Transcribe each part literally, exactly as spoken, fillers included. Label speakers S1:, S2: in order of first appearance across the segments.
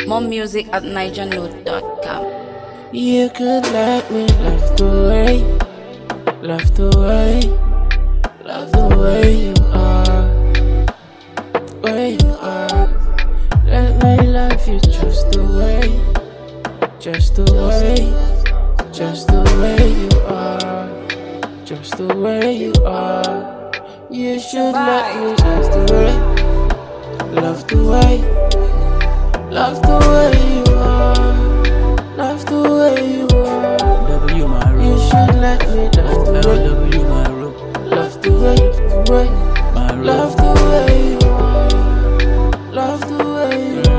S1: More music at niger note dot com.
S2: You could let me love the way, love the way, love the way you are, way you are. Let me love you just the way, just the way, just the way you are, just the way you are. You should let me love the way, love the way, love the way you are. Love the way you are.
S3: W my room.
S2: You should let me love the way.
S3: W my room.
S2: Love the way, love the way.
S3: My room.
S2: Love the way you are. Love the way you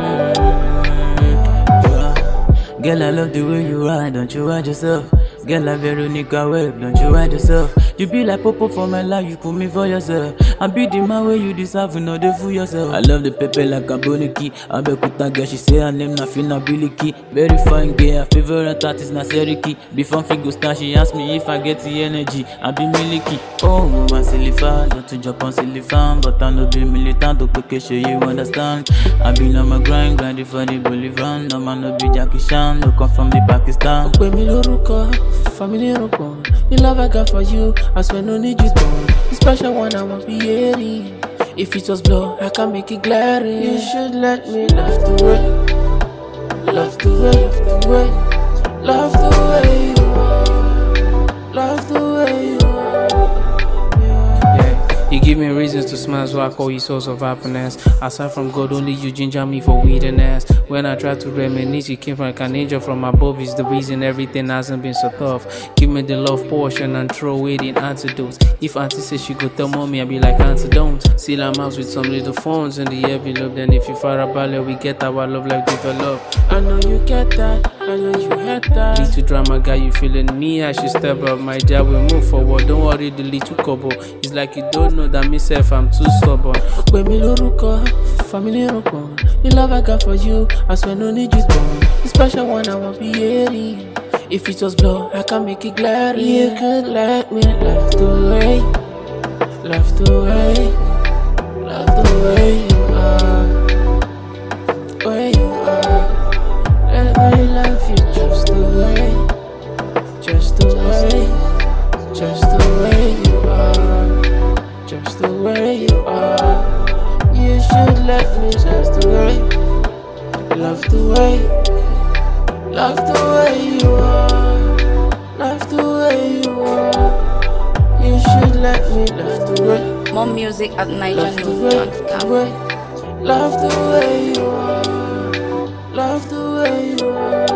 S2: are.
S3: Girl, I love the way you are. Don't you hide yourself. Girl, like Veronica Webb. Don't you hide yourself. You be like Popo for my life. You put me for yourself. I be the man where you deserve. You know they fool yourself. I love the pepper like a boniki. I be kuta girl. She say her name na Fina Biliki. Very fine girl. Her favorite artist na Seriki. Before Figo start, she ask me if I get the energy. I be miliki. Oh, woman silly fan. Not to jump on silly fan. But I no be militant. To quick show you understand. I be on my grind. Grinding for the Bolivar. No man no be Jackie Chan. No come from the Pakistan.
S2: When me loruko, family roko. The love I got for you, I swear no need you done. The special one I want be airy. If it was blow, I can make it glaring. You should let me love the way, love the way, love the way, love the way you are, love the way you are.
S4: Yeah, you give me reasons to smile, so I call you source of happiness. Aside from God, only you ginger me for weediness. When I try to reminisce, you came from like an angel from above. Is the reason everything hasn't been so tough. Give me the love portion and throw away the antidotes. If auntie says she go tell mommy, I be like auntie don't. Seal her mouth with some little phones in the envelope. Then if you fire a ballet, we get our love life develop.
S2: I know you get that, I know you had that.
S4: Little drama guy, you feeling me? I should step up, my job will move forward. Don't worry, the little couple. It's like you don't know that myself, I'm too stubborn.
S2: When me loruko, family roko. The love I got for you, I swear no need you done. The special one I want be airy. If it was blow, I can make it glaring. You could let me love the way, love the way, love the way you are, way you are. Let me love you just the way, just the way, just the way you are, just the way you are. You should let me just the way, love the way, love the way you are, love the way you are. You should let me love the way,
S1: More music at niger
S2: love the
S1: note
S2: way,
S1: dot
S2: the
S1: com.
S2: way, love the way you are, love the way you are.